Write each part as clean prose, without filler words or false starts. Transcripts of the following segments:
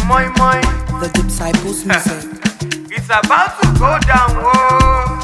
moi moi. The Disciples music. It's about to go down, whoa.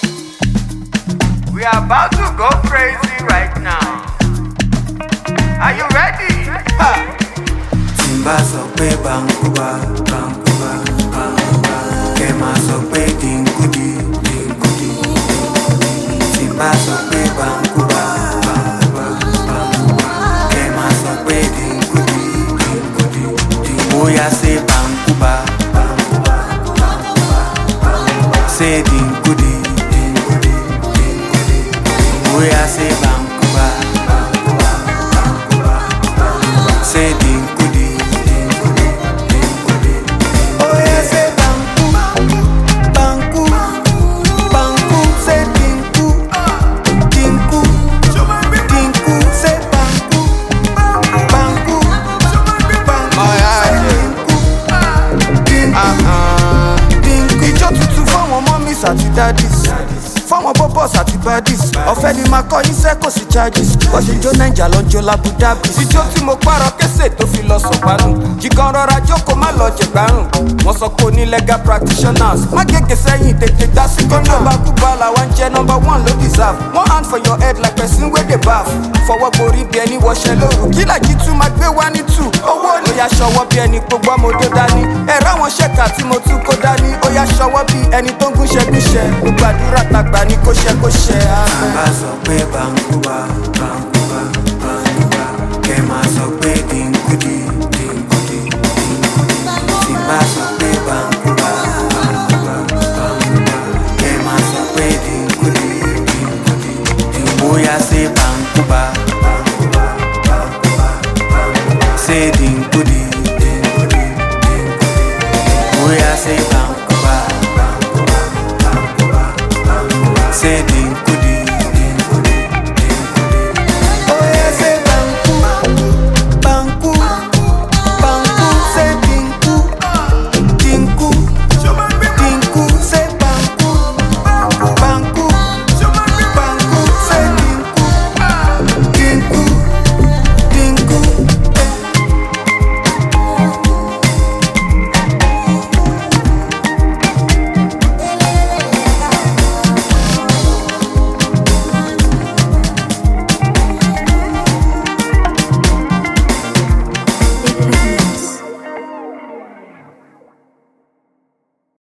We are about to go crazy right now. Are you ready? Timba sọ pé Bankuba, Bankuba, Bankuba. Kema sọ pé Dinkudi, Dinkudi. Timba sọ pé Bankuba, Bankuba, Bankuba. Kema sọ pé Dinkudi, Dinkudi, Dinkudi. Oya say Bankuba, Bankuba, Bankuba, Bankuba. Say Dinkudi, Dinkudi, Dinkudi. Oya say Bankuba, Bankuba, Bankuba, Bankuba. Say Dinkudi, Dinkudi, Dinkudi. Oya say Banku, Banku, Banku. Say Dinku, Dinku, Dinku. Say Banku, Banku, Banku. Say Dinku, Dinku, Dinku. Ìjọ tuntun fáwọn mummies àti daddies, fáwọn bọ́bọ̀s àti baddies. Ọ̀fẹ́ ni màá kọ́ iṣẹ́ kò sí charges. Bó ṣe jó Naija lọ jó l'Abu Dhabi. Ìjọ tí mo pààrọ̀ kése tó fi lọ sọ̀pánù. Jìkan rọra jókòó má lọ jẹ̀gbárùn. Wọ́n sọ pé o ní legal practitioners. Má gègé sẹ́yìn tètè dá sí kọ́nà. Bankuba làwọn ń jẹ́ number one ló deserve. One hand for your head like person wey dey baff. Fọwọ́ borí bí ẹni wọṣẹ lóru. Kí làjí tún máa gbé wá ní tù. Owó ni ó yá ṣọwọ́ bí ẹni gbogbo ọmọdé dání. Ẹ̀rọ àwọn ṣẹ́ka tí mo tún kó dání. Ó yá ṣọwọ́ bí ẹni tó ń gúnṣẹ́gúnṣẹ́. Gbogbo àdúrà tàgbà ní kó ṣe kó ṣe. Timba sọ pé Bankuba, Bankuba, Bankuba. Kema sọ pé Dinkudi, Dinkudi, Dinkudi. Timba sọ pé Bankuba, Bankuba, Bankuba. Kema sọ pé Dinkudi, Dinkudi, Dinkudi. Oya say Bankuba, Bankuba, Bankuba, Bankuba. Say Dinkudi.